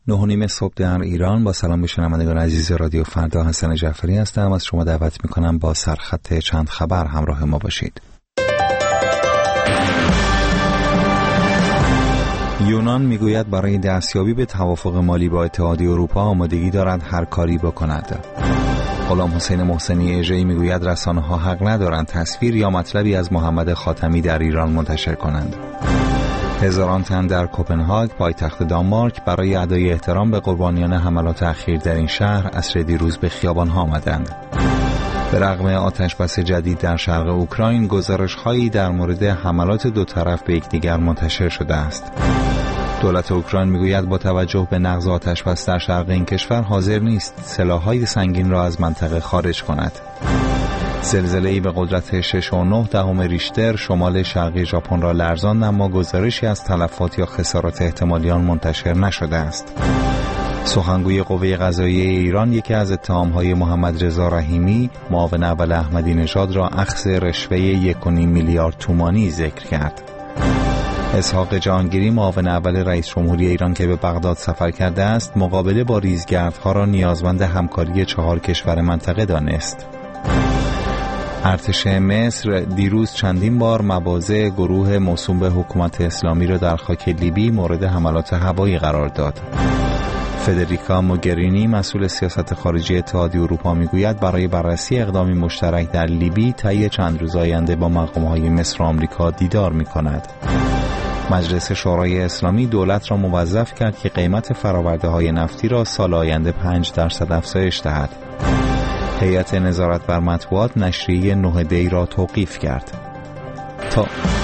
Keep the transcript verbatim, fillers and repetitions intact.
نه و نیم صبح در ایران. با سلام به شنوندگان عزیز رادیو فردا، حسن جعفری هستم. از شما دعوت میکنم با سرخط چند خبر همراه ما باشید. یونان میگوید برای دستیابی به توافق مالی با اتحادیه اروپا آمادگی دارند هر کاری بکند. غلام حسین محسنی اژه‌ای میگوید رسانه‌ها حق ندارند تصویر یا مطلبی از محمد خاتمی در ایران منتشر کنند. هزاران تن در کوپنهاگ پایتخت دانمارک برای ادای احترام به قربانیان حملات اخیر در این شهر عصر دیروز به خیابان‌ها آمدند. به رغم آتش‌بس جدید در شرق اوکراین، گزارش‌هایی در مورد حملات دو طرف به یکدیگر منتشر شده است. دولت اوکراین میگوید با توجه به نقض آتش‌بس در شرق این کشور حاضر نیست سلاح‌های سنگین را از منطقه خارج کند. زلزله‌ای به قدرت شش و نه دهم ریشتر شمال شرقی ژاپن را لرزاند، اما گزارشی از تلفات یا خسارات احتمالی آن منتشر نشده است. سخنگوی قوه قضاییه ایران یکی از اتهام‌های محمد رضا رحیمی، معاون اول احمدی نژاد را اخذ رشوه یک و نیم میلیارد تومانی ذکر کرد. اسحاق جهانگیری، معاون اول رئیس جمهوری ایران که به بغداد سفر کرده است، مقابله با ریزگردها را نیازمند همکاری چهار کشور منطقه دانست. ارتش مصر دیروز چندین بار مواضع گروه موسوم به حکومت اسلامی را در خاک لیبی مورد حملات هوایی قرار داد. فدریکا موگرینی، مسئول سیاست خارجی اتحادیه اروپا، میگوید برای بررسی اقدامی مشترک در لیبی طی چند روز آینده با مقام‌های مصر و آمریکا دیدار می‌کند. مجلس شورای اسلامی دولت را موظف کرد که قیمت فرآورده‌های نفتی را سال آینده پنج درصد افزایش دهد. هیئت نظارت بر مطبوعات نشریه نه دی را توقیف کرد. تا